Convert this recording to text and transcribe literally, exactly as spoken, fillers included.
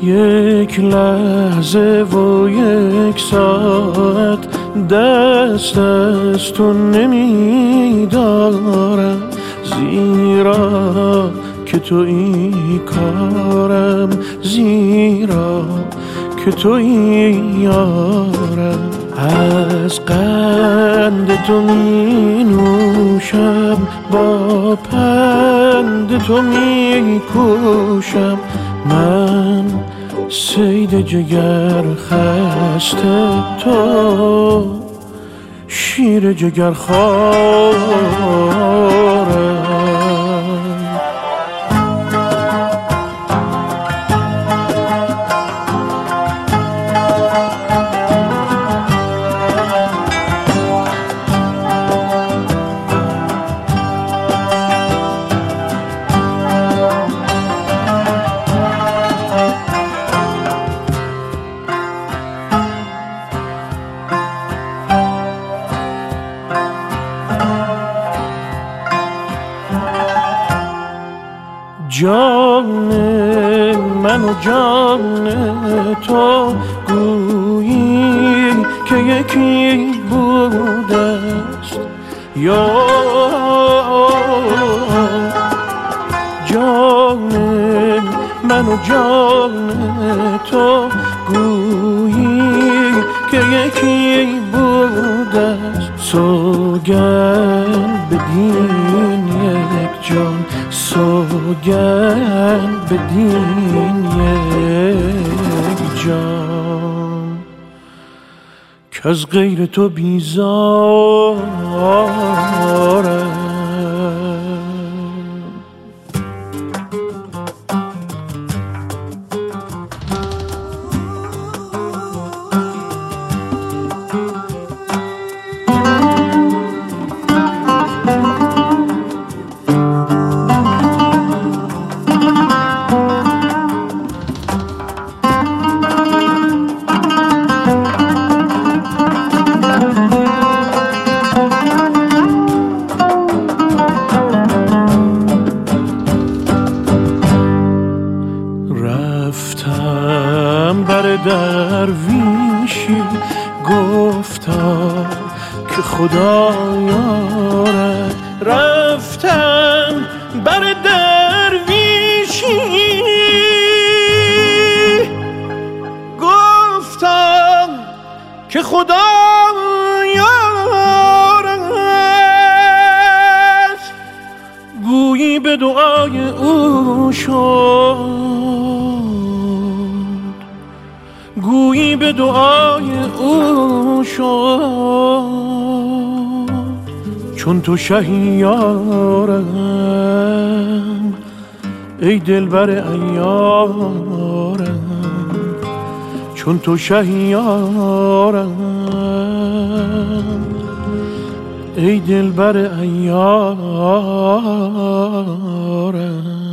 یک لحظه و یک ساعت دست از تو نمیدارم، زیرا که تو این کارم، زیرا که تو این یارم. از قند تو می نوشم، با پند تو می کوشم. من صید جگر خسته، تو شیر جگر خوارم. جان من و جان تو گویی که یکی بوده است، یا جان من و جان تو گویی که یکی بوده است. سوگند بدین یک جان، سوگند بدین یک جان، که از غیر تو بیزارم. رفتم بر درویشی، گفتم که خدا یارد. رفتم بر درویشی، گفتم که خدا یارد. گویی به دعای او شد، گویی به دعای او شد. چون تو شهیارم ای دلبر عیارم، چون تو شهیارم ای دلبر عیارم.